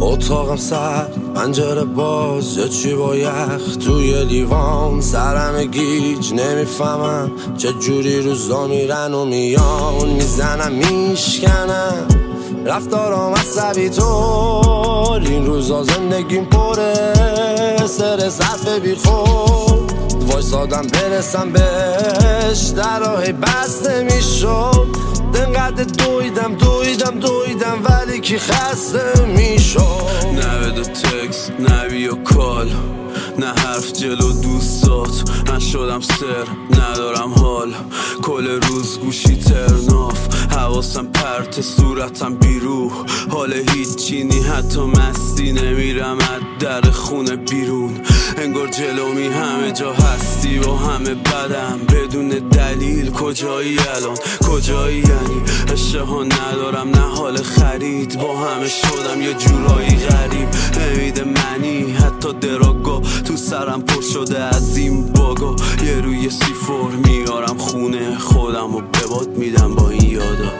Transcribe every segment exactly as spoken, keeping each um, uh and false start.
اتاقم سرد، پنجره باز، یه چی با یخ توی لیوان، سرم گیج نمیفهمم چه جوری روزا میرن و میان، میزنم میشکنم رفتارام عصبی طور، این روزا زندگیم پره سر صرف بی خود، وایسادم برسم بهش در راهی بسته میشد، دنقدر دویدم دویدم دویدم ولی کی خسته میشد. نه بده تکس نه بیا کال، نه حرف جلو دوستات، من شدم سر ندارم حال، کل روز گوشی ترناف، حواسم پرت صورتم بیروح، حال هیچی نی حتی مستی، نمیرم از در خونه بیرون، انگار جلومی همه جا هستی با همه بدم بدون دلیل، کجایی الان کجایی یعنی اشتها ندارم نه حال خرید، با همه شدم یه جورایی غریب نمیده منی، حتی دراگا تو سرم پر شده از این باگا، یه روی سی فور میارم خونه خودم و به باد میدم با این یادا.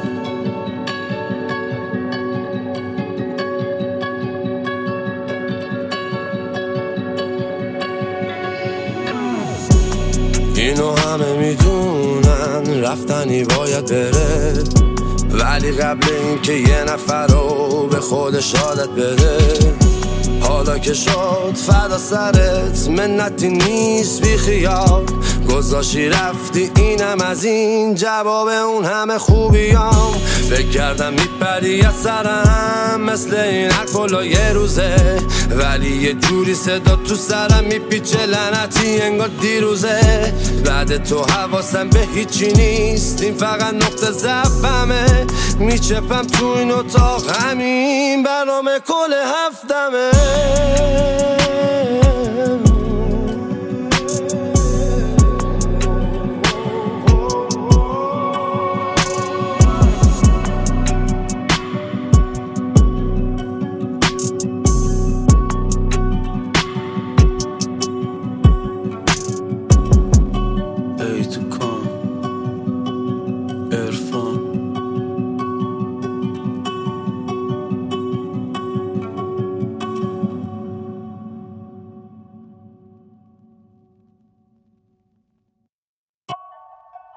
اینو همه میدونن رفتنی باید بره، ولی قبل این که یه نفر رو به خودش عادت بده، حالا که شد فدا سرت منتی نیست بی خیال، گذاشی رفتی اینم از این جواب اون همه خوبیام، فکر کردم میپری از سرم مثل این الکلا یه روزه، ولی یه جوری صدا تو سرم میپیچه لعنتی انگار دیروزه، بعد تو حواسم به هیچی نیست، این فقط نقطه ضعفمه، میچپم تو این اتاق همین برنامه کل هفتمه.